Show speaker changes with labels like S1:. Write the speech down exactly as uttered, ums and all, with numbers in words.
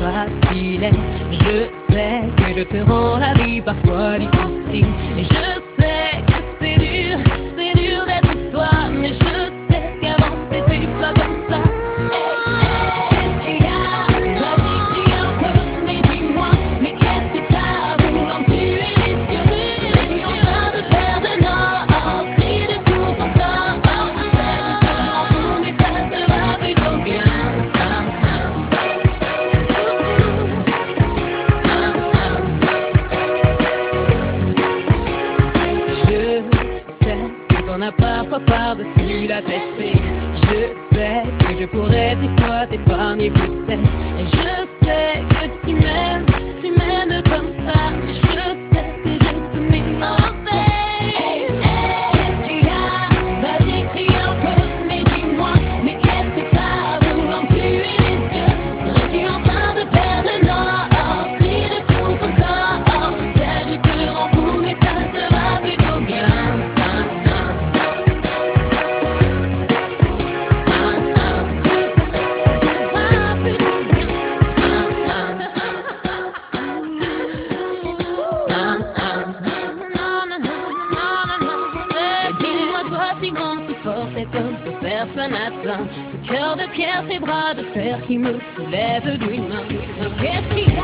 S1: facile. Je sais que je te rends la vie parfois difficile. Et je sais que c'est dur, c'est dur d'être toi. Mais je sais qu'avant c'était pas comme ça. Qu'est-ce qu'il y a? Vas-y, crie un peu, mais dis-moi. Mais qu'est-ce que t'as? Voulant tuer les yeux. Es-tu en train de perdre le nord? Crie de tout ton corps. C'est du cœur en fou, mais ça sera plutôt bien. Je sais qu'on a parfois par-dessus la tête. Je sais que je pourrais des fois t'épargner peut-être. Et je sais que tu m'aimes, tu m'aimes comme ça. Mais je sais que je te mets en paix. Qu'est-ce qu'il y a? Vas-y, crie un peu, mais dis-moi. Mais qu'est-ce que t'as? Voulant tuer les yeux. Es-tu en train de perdre le nord? Crie de tout ton corps. C'est du cœur en fou, mais ça sera plutôt bien. Si grand, si fort, cet homme que personne n'atteint. Ce cœur de pierre, ces bras de fer qui me soulèvent d'une main. Mais qu'est-ce qu'il y